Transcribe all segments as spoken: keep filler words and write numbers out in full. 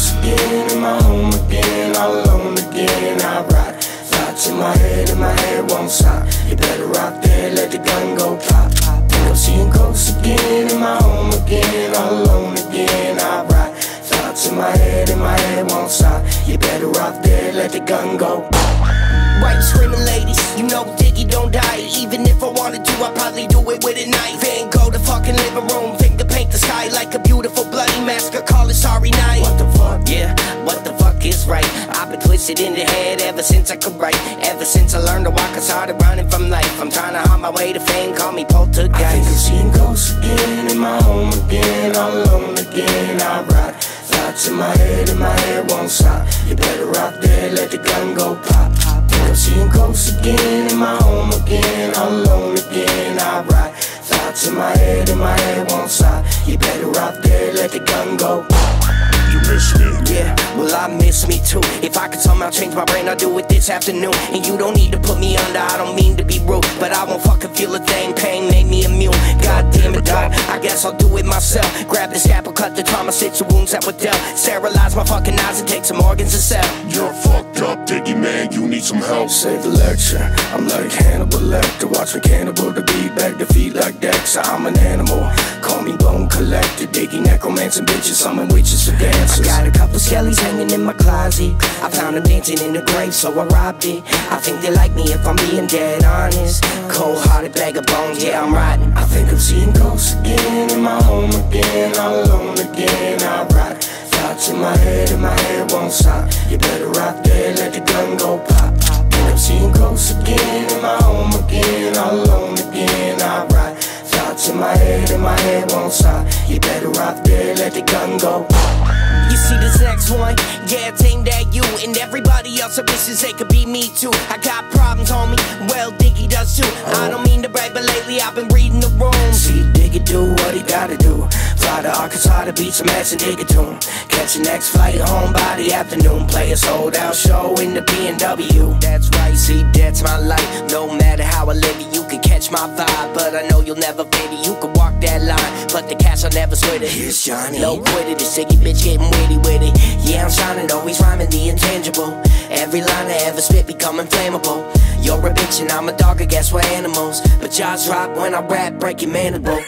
ghost again, in my home again, all alone again. I ride thoughts in my head, and my head won't stop. You better rock there, let the gun go pop. Think I'm seeing ghosts again, in my home again, all alone again. I ride thoughts in my head, and my head won't stop. You better rock there, let the gun go pop. Right, screaming ladies, you know Diggy don't die. Even if I wanted to, I'd probably do it with a knife. Then go to fucking living room, finger paint the sky like a beautiful bloody mask, or call it sorry night. What the fuck? Yeah, what the fuck is right? I've been twisted in the head ever since I could write. Ever since I learned to walk, I started running from life. I'm trying to hide my way to fame, call me poltergeist. I think I'm seeing ghosts again, in my home again, all alone again. I ride thoughts in my head, and my head won't stop. You better rock there, let the gun go pop. I'm seeing ghosts again, in my home again, all alone again. I ride thoughts in my head, and my head won't stop. You better rock there, let the gun go. You miss me? Yeah, well I miss me too. If I could somehow change my brain, I'd do it this afternoon. And you don't need to put me under, I don't mean to be rude, but I won't fucking feel a thing, pain made me immune. God damn it, dog, I guess I'll do it myself. Grab the scalpel, cut the trauma, stitch the wounds that were dealt. Sterilize my fucking eyes and take some organs and sell. You're fucked up, Diggy man, you need some help. Save the lecture, I'm like Hannibal Lecter. Watch me cannibal, the beat back, defeat like Dexter. I'm an animal, call me bone collector. Diggy necromancer, bitches, summon witches for dancers. I got a couple skellies hanging in my closet. I found them dancing in the grave, so I robbed it. I think they like me if I'm being dead honest. Cold-hearted bag of bones, yeah, I'm riding. I think I'm seeing ghosts again, in my home again, all alone again. I ride thoughts in my head, and my head won't stop. You better rock there, let the gun go pop. Think I'm seeing ghosts again, in my home again, all alone again. I ride thoughts in my head, and my head won't stop. You better rock there, let the gun go pop. You see this next one? Yeah, it's aimed at you and everybody else that wishes they could be me too. I got problems, homie, well, Diggy does too. I don't mean to brag, but lately I've been reading the room. See Diggy do what he gotta do. Fly to Arkansas to beat some ass and dig a tune. Catch the next flight home by the afternoon. Play a sold out show in the B M W. That's right, see, that's my life. No matter how I live it, you can catch my vibe, but I know you'll never fit it. You can walk that line, but the cash I'll never split it. Here's Johnny. No quit it, this Diggy bitch getting witty with it. Yeah, I'm shining, always rhyming the intangible. Every line I ever spit become inflammable. You're a bitch and I'm a dog, I guess we're animals. But jaws drop when I rap, break your mandible.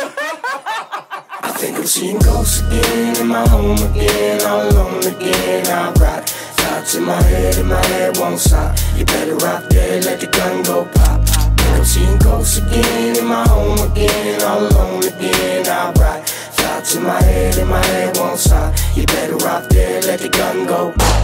I think I'm seeing ghosts again, in my home again, all alone again. I ride thoughts in my head, and my head won't stop. You better rock there, let the gun go pop. Think I'm seeing ghosts again, in my home again, all alone again. I ride thoughts in my head, and my head won't stop. You better rock there, let the gun go pop.